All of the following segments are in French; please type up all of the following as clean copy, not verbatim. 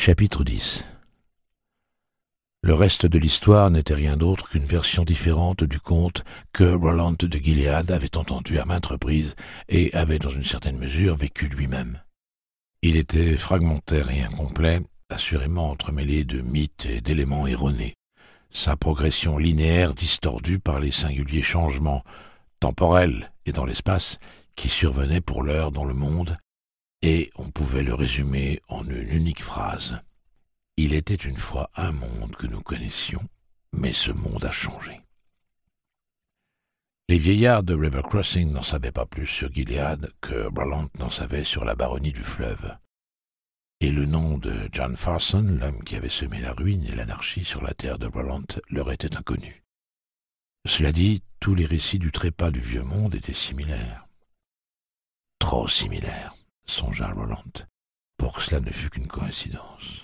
Chapitre 10. Le reste de l'histoire n'était rien d'autre qu'une version différente du conte que Roland de Gilead avait entendu à maintes reprises et avait dans une certaine mesure vécu lui-même. Il était fragmentaire et incomplet, assurément entremêlé de mythes et d'éléments erronés, sa progression linéaire distordue par les singuliers changements temporels et dans l'espace qui survenaient pour l'heure dans le monde, et on pouvait le résumer en une unique phrase. Il était une fois un monde que nous connaissions, mais ce monde a changé. Les vieillards de River Crossing n'en savaient pas plus sur Gilead que Roland n'en savait sur la baronnie du fleuve. Et le nom de John Farson, l'homme qui avait semé la ruine et l'anarchie sur la terre de Roland, leur était inconnu. Cela dit, tous les récits du trépas du vieux monde étaient similaires. Trop similaires, songea Roland, pour que cela ne fût qu'une coïncidence.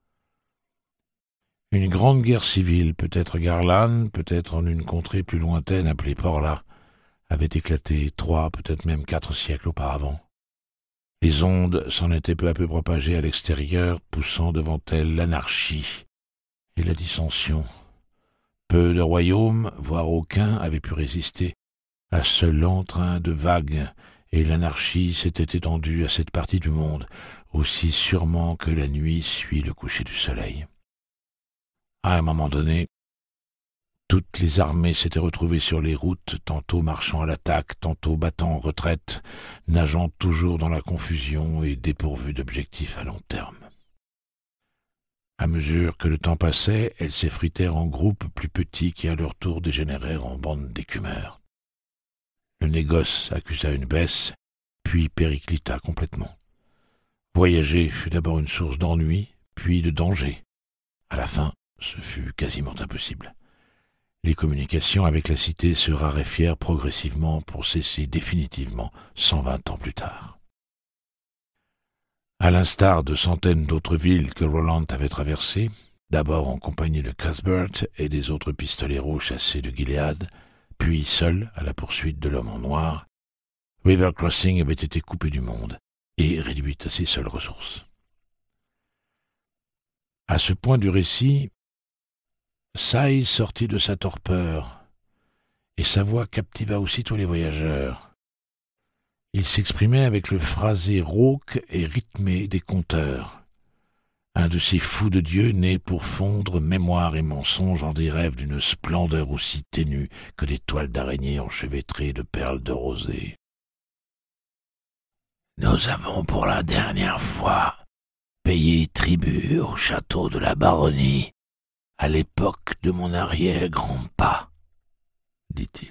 Une grande guerre civile, peut-être à Garlanne, peut-être en une contrée plus lointaine appelée Porla, avait éclaté 3, peut-être même 4 siècles auparavant. Les ondes s'en étaient peu à peu propagées à l'extérieur, poussant devant elles l'anarchie et la dissension. Peu de royaumes, voire aucun, avaient pu résister à ce lent train de vagues, et l'anarchie s'était étendue à cette partie du monde, aussi sûrement que la nuit suit le coucher du soleil. À un moment donné, toutes les armées s'étaient retrouvées sur les routes, tantôt marchant à l'attaque, tantôt battant en retraite, nageant toujours dans la confusion et dépourvues d'objectifs à long terme. À mesure que le temps passait, elles s'effritèrent en groupes plus petits qui à leur tour dégénérèrent en bandes d'écumeurs. Le négoce accusa une baisse, puis périclita complètement. Voyager fut d'abord une source d'ennui, puis de danger. À la fin, ce fut quasiment impossible. Les communications avec la cité se raréfièrent progressivement pour cesser définitivement 120 ans plus tard. À l'instar de centaines d'autres villes que Roland avait traversées, d'abord en compagnie de Cuthbert et des autres pistoleros chassés de Gilead, puis seul à la poursuite de l'homme en noir, River Crossing avait été coupé du monde et réduit à ses seules ressources. À ce point du récit, Sai sortit de sa torpeur, et sa voix captiva aussitôt les voyageurs. Il s'exprimait avec le phrasé rauque et rythmé des conteurs, un de ces fous de Dieu nés pour fondre mémoire et mensonge en des rêves d'une splendeur aussi ténue que des toiles d'araignée enchevêtrées de perles de rosée. Nous avons pour la dernière fois payé tribut au château de la baronnie à l'époque de mon arrière-grand-pas, dit-il.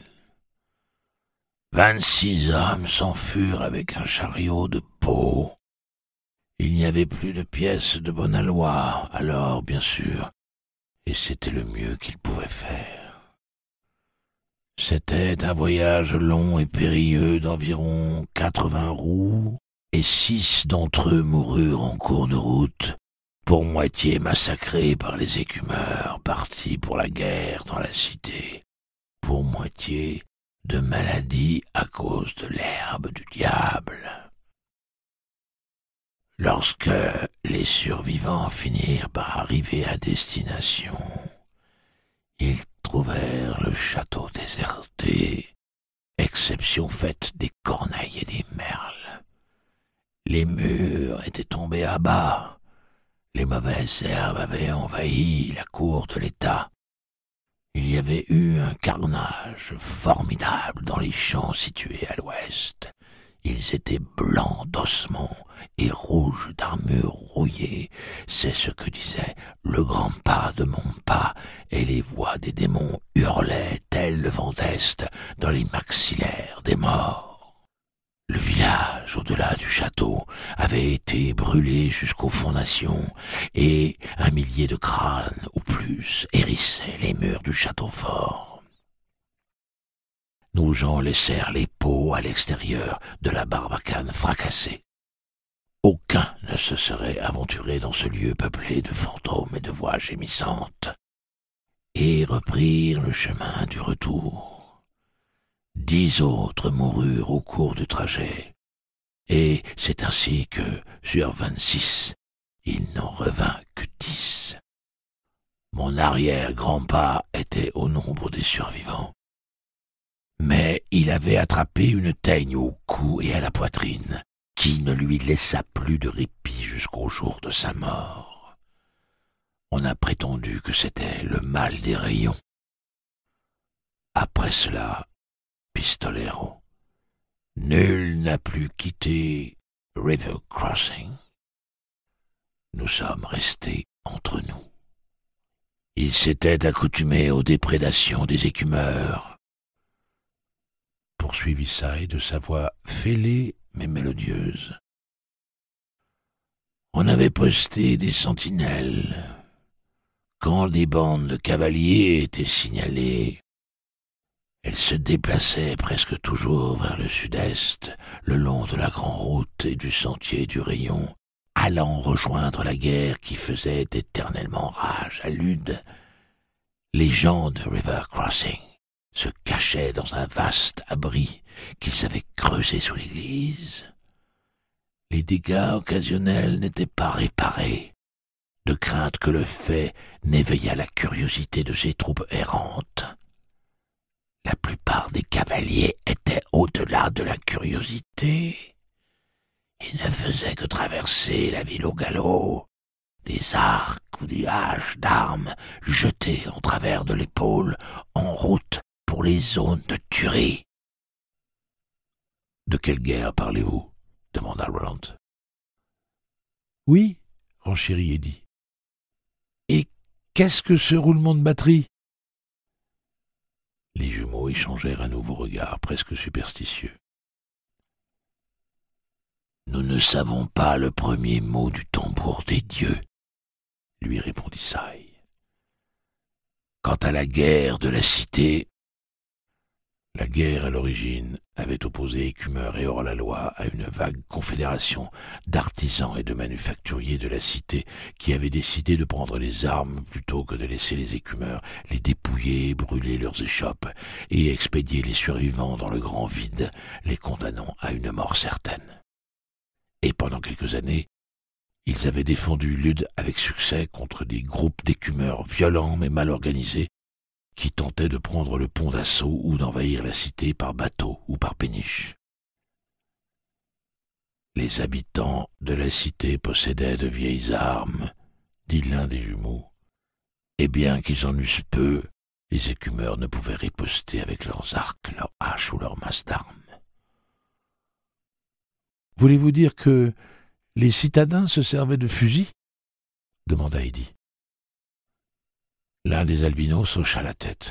26 hommes s'enfuirent avec un chariot de peau. Il n'y avait plus de pièces de bonne aloi, alors, bien sûr, et c'était le mieux qu'ils pouvaient faire. C'était un voyage long et périlleux d'environ 80 roues, et 6 d'entre eux moururent en cours de route, pour moitié massacrés par les écumeurs partis pour la guerre dans la cité, pour moitié de maladie à cause de l'herbe du diable. Lorsque les survivants finirent par arriver à destination, ils trouvèrent le château déserté, exception faite des corneilles et des merles. Les murs étaient tombés à bas. Les mauvaises herbes avaient envahi la cour de l'État. Il y avait eu un carnage formidable dans les champs situés à l'ouest. Ils étaient blancs d'ossements et rouges d'armures rouillées. C'est ce que disait le grand pas de mon pas, et les voix des démons hurlaient, tel le vent d'est, dans les maxillaires des morts. Le village, au-delà du château, avait été brûlé jusqu'aux fondations, et 1 millier de crânes, ou plus, hérissaient les murs du château fort. Nos gens laissèrent les peaux à l'extérieur de la barbacane fracassée. Aucun ne se serait aventuré dans ce lieu peuplé de fantômes et de voix gémissantes, et reprirent le chemin du retour. 10 autres moururent au cours du trajet, et c'est ainsi que, sur 26, il n'en revint Mon arrière-grand-père était au nombre des survivants. Mais il avait attrapé une teigne au cou et à la poitrine, qui ne lui laissa plus de répit jusqu'au jour de sa mort. On a prétendu que c'était le mal des rayons. Après cela, Pistolero, nul n'a plus quitté River Crossing. Nous sommes restés entre nous. Il s'était accoutumé aux déprédations des écumeurs, poursuivit Sai de sa voix fêlée mais mélodieuse. On avait posté des sentinelles. Quand des bandes de cavaliers étaient signalées, elles se déplaçaient presque toujours vers le sud-est, le long de la grande route et du sentier du Rayon, allant rejoindre la guerre qui faisait éternellement rage à Lude. Les gens de River Crossing se cachaient dans un vaste abri qu'ils avaient creusé sous l'église. Les dégâts occasionnels n'étaient pas réparés, de crainte que le fait n'éveillât la curiosité de ces troupes errantes. La plupart des cavaliers étaient au-delà de la curiosité. Ils ne faisaient que traverser la ville au galop, des arcs ou des haches d'armes jetées en travers de l'épaule, en route pour les zones de tuerie. « De quelle guerre parlez-vous » demanda Roland. « Oui, renchérit Eddie. Et qu'est-ce que ce roulement de batterie ?» Les jumeaux échangèrent un nouveau regard presque superstitieux. « Nous ne savons pas le premier mot du tambour des dieux, » lui répondit Sai. « Quant à la guerre de la cité, la guerre à l'origine avait opposé écumeurs et hors-la-loi à une vague confédération d'artisans et de manufacturiers de la cité qui avaient décidé de prendre les armes plutôt que de laisser les écumeurs les dépouiller, brûler leurs échoppes et expédier les survivants dans le grand vide, les condamnant à une mort certaine. Et pendant quelques années, ils avaient défendu Lude avec succès contre des groupes d'écumeurs violents mais mal organisés qui tentaient de prendre le pont d'assaut ou d'envahir la cité par bateau ou par péniche. Les habitants de la cité possédaient de vieilles armes, dit l'un des jumeaux, et bien qu'ils en eussent peu, les écumeurs ne pouvaient riposter avec leurs arcs, leurs haches ou leurs masses d'armes. « Voulez-vous dire que les citadins se servaient de fusils » demanda Eddie. L'un des albinos hocha la tête.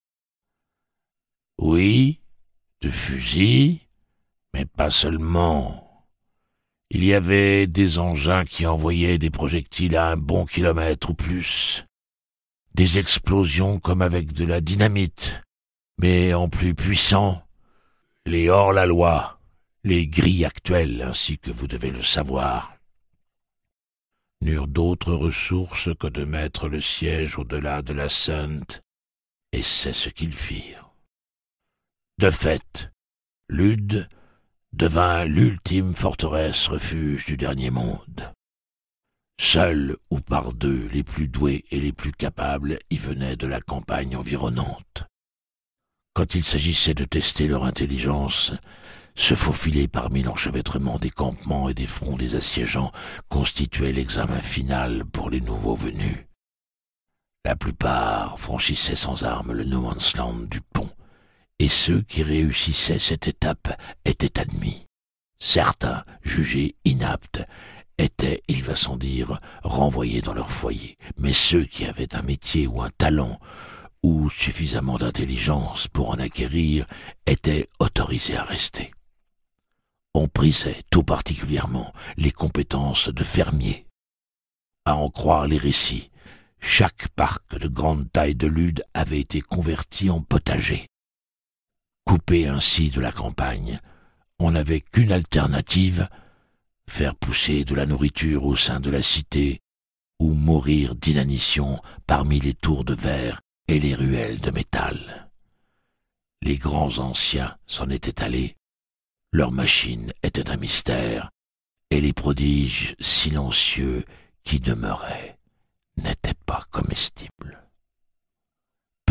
« Oui, de fusils, mais pas seulement. Il y avait des engins qui envoyaient des projectiles à un bon kilomètre ou plus. Des explosions comme avec de la dynamite, mais en plus puissant. Les hors-la-loi, les grilles actuelles, ainsi que vous devez le savoir, n'eurent d'autre ressource que de mettre le siège au-delà de la Sainte, et c'est ce qu'ils firent. De fait, Lude devint l'ultime forteresse refuge du dernier monde. Seuls ou par deux les plus doués et les plus capables y venaient de la campagne environnante. Quand il s'agissait de tester leur intelligence, se faufiler parmi l'enchevêtrement des campements et des fronts des assiégeants constituait l'examen final pour les nouveaux venus. La plupart franchissaient sans armes le no man's land du pont, et ceux qui réussissaient cette étape étaient admis. Certains, jugés inaptes, étaient, il va sans dire, renvoyés dans leur foyer, mais ceux qui avaient un métier ou un talent, ou suffisamment d'intelligence pour en acquérir, étaient autorisés à rester. On prisait tout particulièrement les compétences de fermiers. À en croire les récits, chaque parc de grande taille de Lude avait été converti en potager. Coupé ainsi de la campagne, on n'avait qu'une alternative, faire pousser de la nourriture au sein de la cité ou mourir d'inanition parmi les tours de verre et les ruelles de métal. Les grands anciens s'en étaient allés. Leur machine était un mystère, et les prodiges silencieux qui demeuraient n'étaient pas comestibles.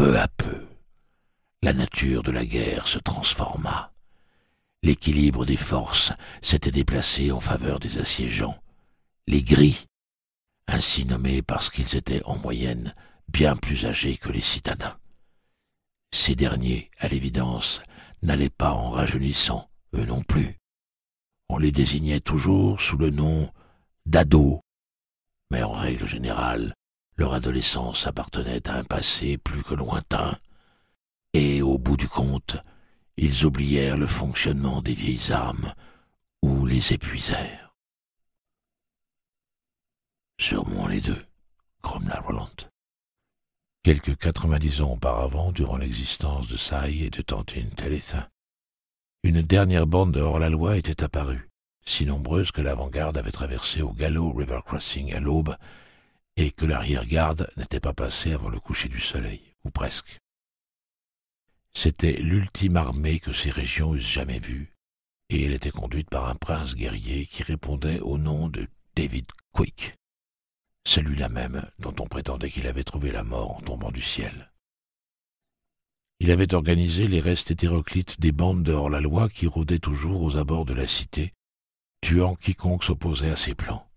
Peu à peu, la nature de la guerre se transforma. L'équilibre des forces s'était déplacé en faveur des assiégeants. Les gris, ainsi nommés parce qu'ils étaient en moyenne bien plus âgés que les citadins. Ces derniers, à l'évidence, n'allaient pas en rajeunissant, eux non plus. On les désignait toujours sous le nom d'ados, mais en règle générale, leur adolescence appartenait à un passé plus que lointain, et au bout du compte, ils oublièrent le fonctionnement des vieilles armes ou les épuisèrent. Sûrement les deux, grommela Roland. Quelque 90 ans auparavant, durant l'existence de Sai et de Tantine Talitha, une dernière bande de hors-la-loi était apparue, si nombreuse que l'avant-garde avait traversé au galop River Crossing à l'aube et que l'arrière-garde n'était pas passée avant le coucher du soleil, ou presque. C'était l'ultime armée que ces régions eussent jamais vue, et elle était conduite par un prince guerrier qui répondait au nom de David Quick, celui-là même dont on prétendait qu'il avait trouvé la mort en tombant du ciel. Il avait organisé les restes hétéroclites des bandes de hors-la-loi qui rôdaient toujours aux abords de la cité, tuant quiconque s'opposait à ses plans.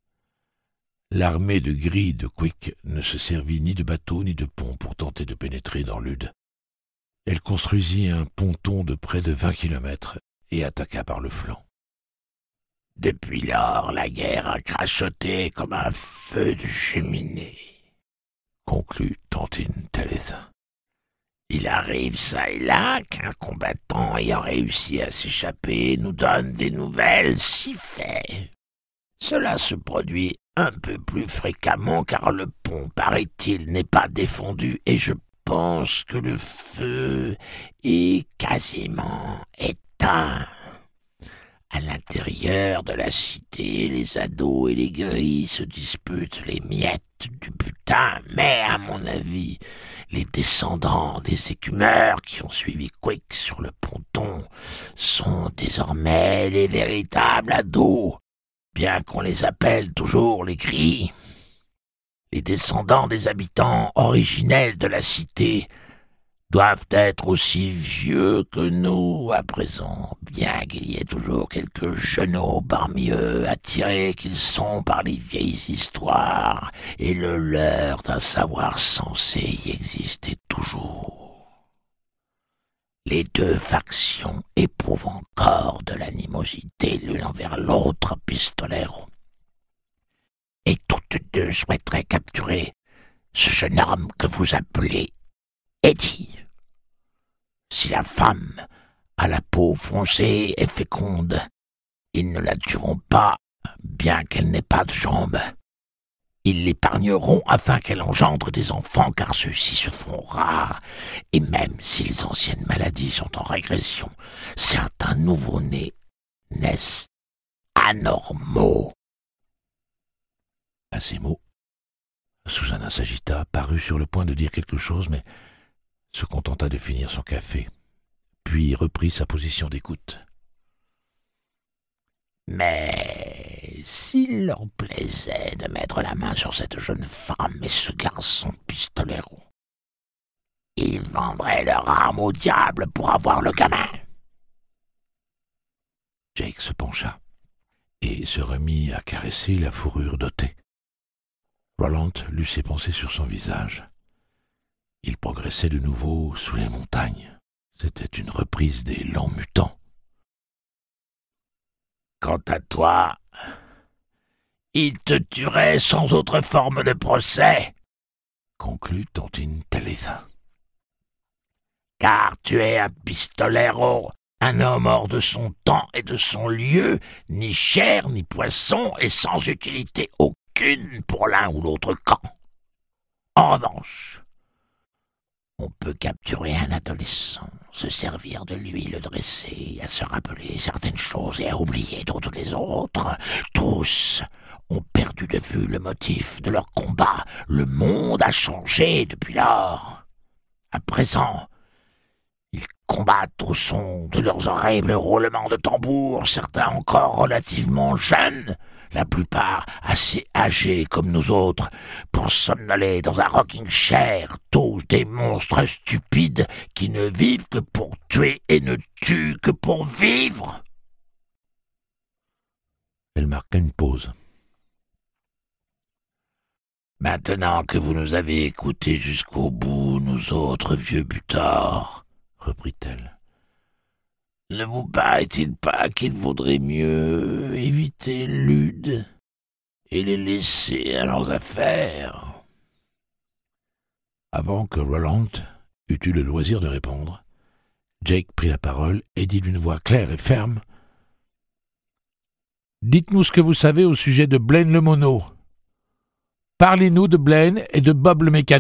L'armée de gris de Quick ne se servit ni de bateaux ni de ponts pour tenter de pénétrer dans Lude. Elle construisit un ponton de près de 20 kilomètres et attaqua par le flanc. Depuis lors, la guerre a crachoté comme un feu de cheminée, conclut Tantine Talitha. Il arrive ça et là qu'un combattant ayant réussi à s'échapper nous donne des nouvelles si fait. Cela se produit un peu plus fréquemment car le pont, paraît-il, n'est pas défendu et je pense que le feu est quasiment éteint. À l'intérieur de la cité, les ados et les gris se disputent les miettes du butin, mais à mon avis, les descendants des écumeurs qui ont suivi Quick sur le ponton sont désormais les véritables ados, bien qu'on les appelle toujours les gris. Les descendants des habitants originels de la cité doivent être aussi vieux que nous à présent, bien qu'il y ait toujours quelques genoux parmi eux, attirés qu'ils sont par les vieilles histoires et le leurre d'un savoir censé y exister toujours. Les deux factions éprouvent encore de l'animosité l'une envers l'autre, pistolero. Et toutes deux souhaiteraient capturer ce jeune homme que vous appelez Eddie. Si la femme à la peau foncée et féconde, ils ne la tueront pas, bien qu'elle n'ait pas de jambes. Ils l'épargneront afin qu'elle engendre des enfants, car ceux-ci se font rares, et même si les anciennes maladies sont en régression, certains nouveau-nés naissent anormaux. À ces mots, Susanna s'agita, parut sur le point de dire quelque chose, mais se contenta de finir son café, puis reprit sa position d'écoute. Mais s'il leur plaisait de mettre la main sur cette jeune femme et ce garçon pistolero, ils vendraient leur arme au diable pour avoir le gamin. Jake se pencha et se remit à caresser la fourrure d'Otté. Roland lut ses pensées sur son visage. Il progressait de nouveau sous les montagnes. C'était une reprise des lents mutants. Quant à toi, il te tuerait sans autre forme de procès, conclut Tantine Talitha. Car tu es un pistolero, un homme hors de son temps et de son lieu, ni chair ni poisson et sans utilité aucune pour l'un ou l'autre camp. En revanche, on peut capturer un adolescent, se servir de lui, le dresser, à se rappeler certaines choses et à oublier toutes les autres. Tous ont perdu de vue le motif de leur combat. Le monde a changé depuis lors. À présent, ils combattent au son de leurs horribles roulements de tambour, certains encore relativement jeunes, la plupart assez âgés comme nous autres, pour somnoler dans un rocking chair, tous des monstres stupides qui ne vivent que pour tuer et ne tuent que pour vivre. » Elle marqua une pause. « Maintenant que vous nous avez écoutés jusqu'au bout, nous autres vieux butards, reprit-elle, ne vous paraît-il pas qu'il vaudrait mieux éviter Lude et les laisser à leurs affaires ?» Avant que Roland eût eu le loisir de répondre, Jake prit la parole et dit d'une voix claire et ferme: « Dites-nous ce que vous savez au sujet de Blaine le Mono. Parlez-nous de Blaine et de Bob le mécano. »